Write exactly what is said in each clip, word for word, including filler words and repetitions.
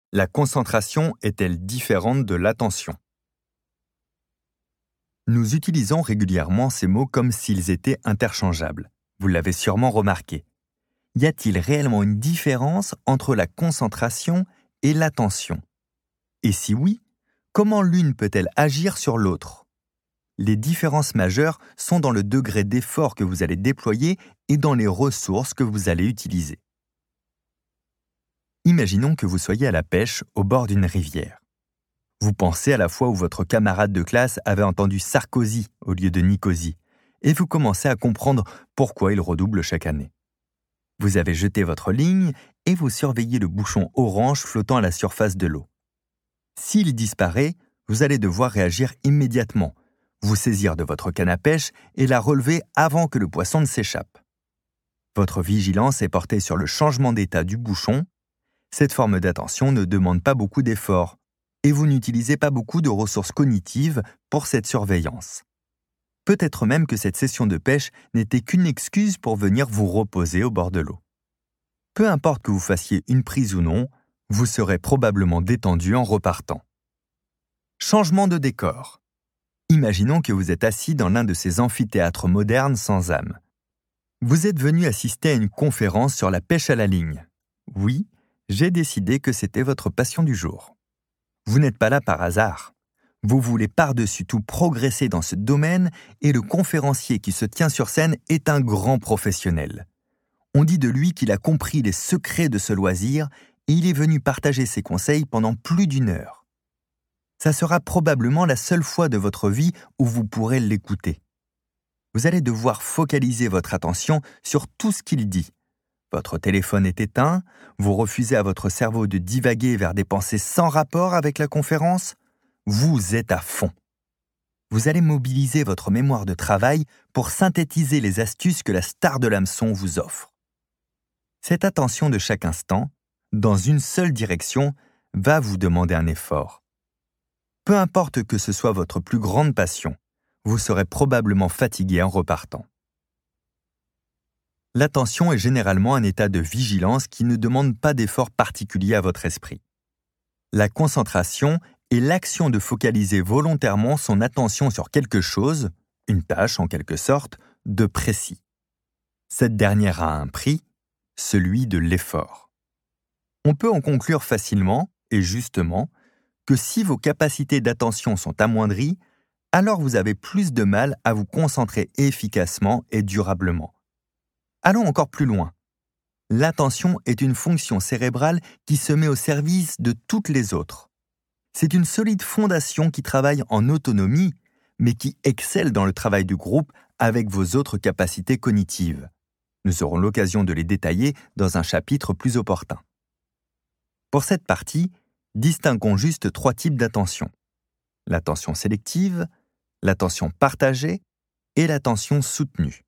La concentration est-elle différente de l'attention ? Nous utilisons régulièrement ces mots comme s'ils étaient interchangeables. Vous l'avez sûrement remarqué. Y a-t-il réellement une différence entre la concentration et l'attention ? Et si oui, comment l'une peut-elle agir sur l'autre ? Les différences majeures sont dans le degré d'effort que vous allez déployer et dans les ressources que vous allez utiliser. Imaginons que vous soyez à la pêche au bord d'une rivière. Vous pensez à la fois où votre camarade de classe avait entendu Sarkozy au lieu de Nicosie, et vous commencez à comprendre pourquoi il redouble chaque année. Vous avez jeté votre ligne et vous surveillez le bouchon orange flottant à la surface de l'eau. S'il disparaît, vous allez devoir réagir immédiatement, vous saisir de votre canne à pêche et la relever avant que le poisson ne s'échappe. Votre vigilance est portée sur le changement d'état du bouchon. Cette forme d'attention ne demande pas beaucoup d'efforts et vous n'utilisez pas beaucoup de ressources cognitives pour cette surveillance. Peut-être même que cette session de pêche n'était qu'une excuse pour venir vous reposer au bord de l'eau. Peu importe que vous fassiez une prise ou non, vous serez probablement détendu en repartant. Changement de décor. Imaginons que vous êtes assis dans l'un de ces amphithéâtres modernes sans âme. Vous êtes venu assister à une conférence sur la pêche à la ligne. Oui, j'ai décidé que c'était votre passion du jour. Vous n'êtes pas là par hasard. Vous voulez par-dessus tout progresser dans ce domaine et le conférencier qui se tient sur scène est un grand professionnel. On dit de lui qu'il a compris les secrets de ce loisir et il est venu partager ses conseils pendant plus d'une heure. Ça sera probablement la seule fois de votre vie où vous pourrez l'écouter. Vous allez devoir focaliser votre attention sur tout ce qu'il dit. Votre téléphone est éteint, vous refusez à votre cerveau de divaguer vers des pensées sans rapport avec la conférence, vous êtes à fond. Vous allez mobiliser votre mémoire de travail pour synthétiser les astuces que la star de l'hameçon vous offre. Cette attention de chaque instant, dans une seule direction, va vous demander un effort. Peu importe que ce soit votre plus grande passion, vous serez probablement fatigué en repartant. L'attention est généralement un état de vigilance qui ne demande pas d'effort particulier à votre esprit. La concentration est l'action de focaliser volontairement son attention sur quelque chose, une tâche en quelque sorte, de précis. Cette dernière a un prix, celui de l'effort. On peut en conclure facilement, et justement, que si vos capacités d'attention sont amoindries, alors vous avez plus de mal à vous concentrer efficacement et durablement. Allons encore plus loin. L'attention est une fonction cérébrale qui se met au service de toutes les autres. C'est une solide fondation qui travaille en autonomie, mais qui excelle dans le travail du groupe avec vos autres capacités cognitives. Nous aurons l'occasion de les détailler dans un chapitre plus opportun. Pour cette partie, distinguons juste trois types d'attention. L'attention sélective, l'attention partagée et l'attention soutenue.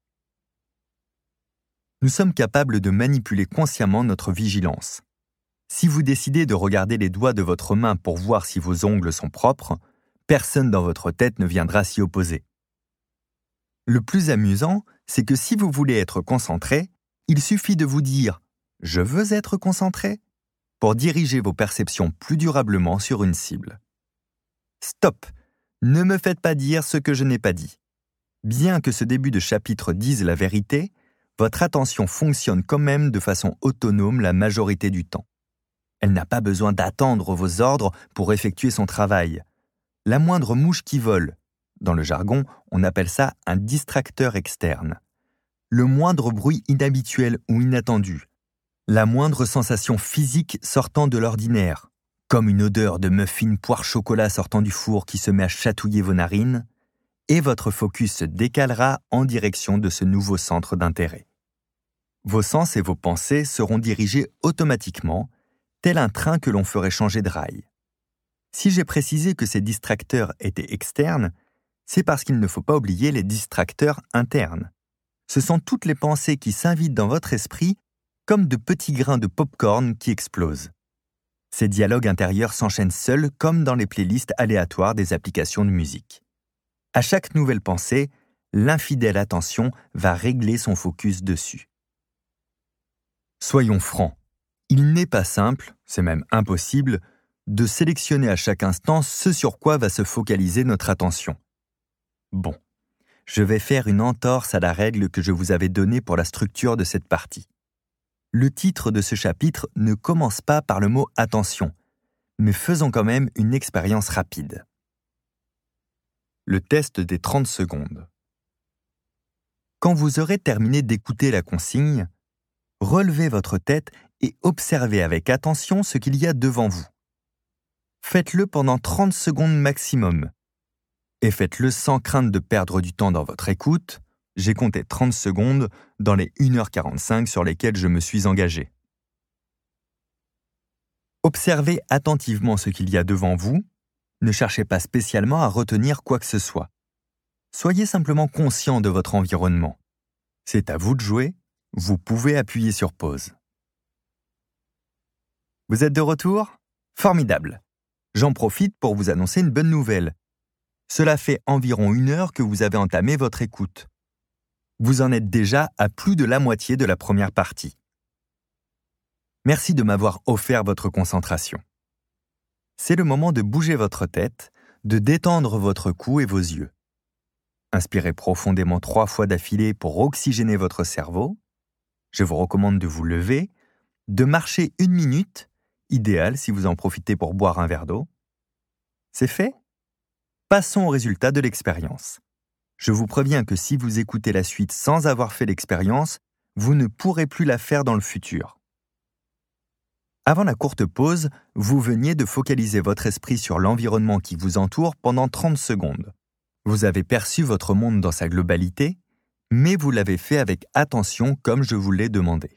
Nous sommes capables de manipuler consciemment notre vigilance. Si vous décidez de regarder les doigts de votre main pour voir si vos ongles sont propres, personne dans votre tête ne viendra s'y opposer. Le plus amusant, c'est que si vous voulez être concentré, il suffit de vous dire « Je veux être concentré » pour diriger vos perceptions plus durablement sur une cible. Stop! Ne me faites pas dire ce que je n'ai pas dit. Bien que ce début de chapitre dise la vérité, votre attention fonctionne quand même de façon autonome la majorité du temps. Elle n'a pas besoin d'attendre vos ordres pour effectuer son travail. La moindre mouche qui vole, dans le jargon, on appelle ça un distracteur externe. Le moindre bruit inhabituel ou inattendu, la moindre sensation physique sortant de l'ordinaire, comme une odeur de muffin poire-chocolat sortant du four qui se met à chatouiller vos narines, et votre focus se décalera en direction de ce nouveau centre d'intérêt. Vos sens et vos pensées seront dirigés automatiquement, tel un train que l'on ferait changer de rail. Si j'ai précisé que ces distracteurs étaient externes, c'est parce qu'il ne faut pas oublier les distracteurs internes. Ce sont toutes les pensées qui s'invitent dans votre esprit comme de petits grains de pop-corn qui explosent. Ces dialogues intérieurs s'enchaînent seuls comme dans les playlists aléatoires des applications de musique. À chaque nouvelle pensée, l'infidèle attention va régler son focus dessus. Soyons francs, Il n'est pas simple, c'est même impossible, de sélectionner à chaque instant ce sur quoi va se focaliser notre attention. Bon, je vais faire une entorse à la règle que je vous avais donnée pour la structure de cette partie. Le titre de ce chapitre ne commence pas par le mot « attention », mais faisons quand même une expérience rapide. Le test des trente secondes. Quand vous aurez terminé d'écouter la consigne, relevez votre tête et observez avec attention ce qu'il y a devant vous. Faites-le pendant trente secondes maximum. Et faites-le sans crainte de perdre du temps dans votre écoute. J'ai compté trente secondes dans les une heure quarante-cinq sur lesquelles je me suis engagé. Observez attentivement ce qu'il y a devant vous. Ne cherchez pas spécialement à retenir quoi que ce soit. Soyez simplement conscient de votre environnement. C'est à vous de jouer. Vous pouvez appuyer sur pause. Vous êtes de retour ? Formidable. J'en profite pour vous annoncer une bonne nouvelle. Cela fait environ une heure que vous avez entamé votre écoute. Vous en êtes déjà à plus de la moitié de la première partie. Merci de m'avoir offert votre concentration. C'est le moment de bouger votre tête, de détendre votre cou et vos yeux. Inspirez profondément trois fois d'affilée pour oxygéner votre cerveau. Je vous recommande de vous lever, de marcher une minute, idéal si vous en profitez pour boire un verre d'eau. C'est fait ? Passons au résultat de l'expérience. Je vous préviens que si vous écoutez la suite sans avoir fait l'expérience, vous ne pourrez plus la faire dans le futur. Avant la courte pause, vous veniez de focaliser votre esprit sur l'environnement qui vous entoure pendant trente secondes. Vous avez perçu votre monde dans sa globalité, mais vous l'avez fait avec attention comme je vous l'ai demandé.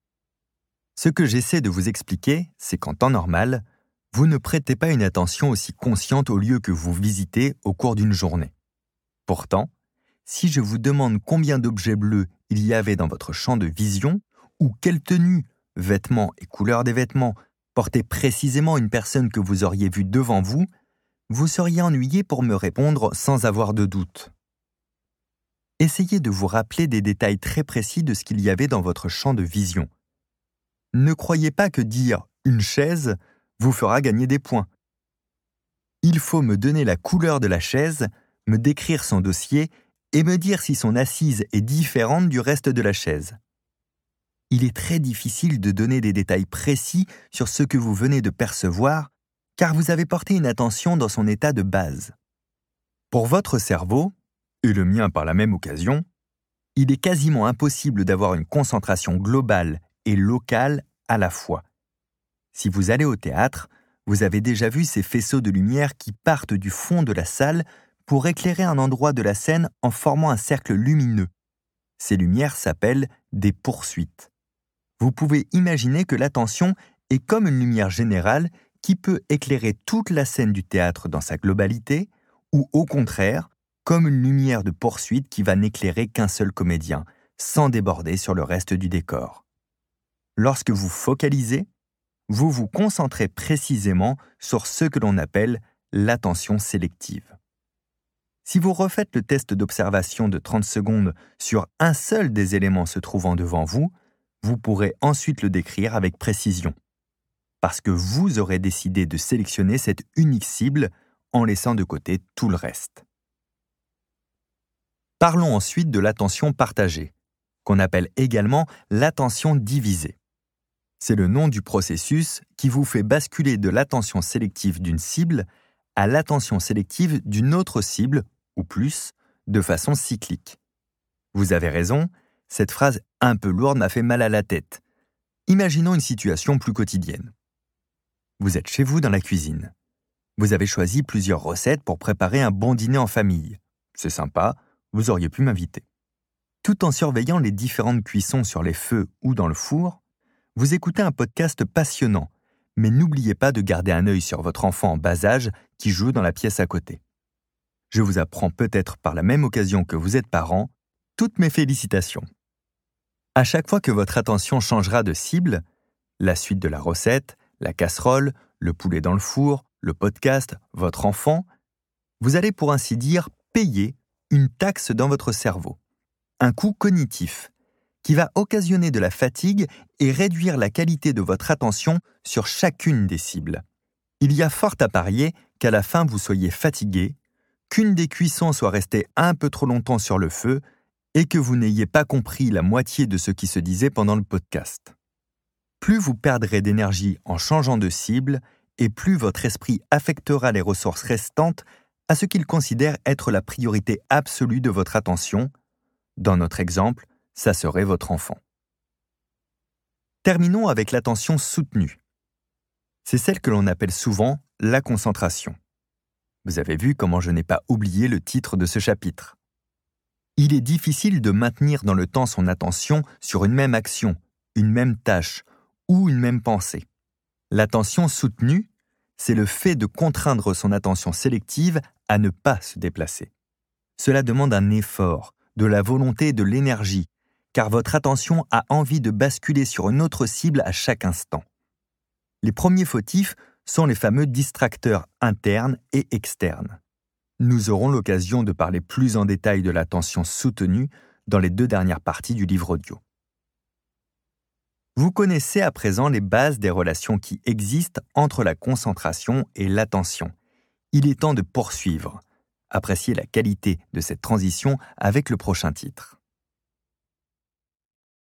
Ce que j'essaie de vous expliquer, c'est qu'en temps normal, vous ne prêtez pas une attention aussi consciente aux lieux que vous visitez au cours d'une journée. Pourtant, si je vous demande combien d'objets bleus il y avait dans votre champ de vision, ou quelle tenue, vêtements et couleurs des vêtements portaient précisément une personne que vous auriez vue devant vous, vous seriez ennuyé pour me répondre sans avoir de doute. Essayez de vous rappeler des détails très précis de ce qu'il y avait dans votre champ de vision. Ne croyez pas que dire « une chaise » vous fera gagner des points. Il faut me donner la couleur de la chaise, me décrire son dossier et me dire si son assise est différente du reste de la chaise. Il est très difficile de donner des détails précis sur ce que vous venez de percevoir, car vous avez porté une attention dans son état de base. Pour votre cerveau, et le mien par la même occasion, il est quasiment impossible d'avoir une concentration globale et locale à la fois. Si vous allez au théâtre, vous avez déjà vu ces faisceaux de lumière qui partent du fond de la salle pour éclairer un endroit de la scène en formant un cercle lumineux. Ces lumières s'appellent des poursuites. Vous pouvez imaginer que l'attention est comme une lumière générale qui peut éclairer toute la scène du théâtre dans sa globalité, ou au contraire, comme une lumière de poursuite qui va n'éclairer qu'un seul comédien, sans déborder sur le reste du décor. Lorsque vous focalisez, vous vous concentrez précisément sur ce que l'on appelle l'attention sélective. Si vous refaites le test d'observation de trente secondes sur un seul des éléments se trouvant devant vous, vous pourrez ensuite le décrire avec précision, parce que vous aurez décidé de sélectionner cette unique cible en laissant de côté tout le reste. Parlons ensuite de l'attention partagée, qu'on appelle également l'attention divisée. C'est le nom du processus qui vous fait basculer de l'attention sélective d'une cible à l'attention sélective d'une autre cible, ou plus, de façon cyclique. Vous avez raison, cette phrase un peu lourde m'a fait mal à la tête. Imaginons une situation plus quotidienne. Vous êtes chez vous dans la cuisine. Vous avez choisi plusieurs recettes pour préparer un bon dîner en famille. C'est sympa, vous auriez pu m'inviter. Tout en surveillant les différentes cuissons sur les feux ou dans le four, vous écoutez un podcast passionnant, mais n'oubliez pas de garder un œil sur votre enfant en bas âge qui joue dans la pièce à côté. Je vous apprends peut-être par la même occasion que vous êtes parent, toutes mes félicitations. À chaque fois que votre attention changera de cible, la suite de la recette, la casserole, le poulet dans le four, le podcast, votre enfant, vous allez pour ainsi dire payer une taxe dans votre cerveau, un coût cognitif, qui va occasionner de la fatigue et réduire la qualité de votre attention sur chacune des cibles. Il y a fort à parier qu'à la fin vous soyez fatigué, qu'une des cuissons soit restée un peu trop longtemps sur le feu et que vous n'ayez pas compris la moitié de ce qui se disait pendant le podcast. Plus vous perdrez d'énergie en changeant de cible et plus votre esprit affectera les ressources restantes à ce qu'il considère être la priorité absolue de votre attention. Dans notre exemple, ça serait votre enfant. Terminons avec l'attention soutenue. C'est celle que l'on appelle souvent la concentration. Vous avez vu comment je n'ai pas oublié le titre de ce chapitre. Il est difficile de maintenir dans le temps son attention sur une même action, une même tâche ou une même pensée. L'attention soutenue, c'est le fait de contraindre son attention sélective à ne pas se déplacer. Cela demande un effort, de la volonté et de l'énergie, car votre attention a envie de basculer sur une autre cible à chaque instant. Les premiers fautifs sont les fameux distracteurs internes et externes. Nous aurons l'occasion de parler plus en détail de l'attention soutenue dans les deux dernières parties du livre audio. Vous connaissez à présent les bases des relations qui existent entre la concentration et l'attention. Il est temps de poursuivre. Appréciez la qualité de cette transition avec le prochain titre.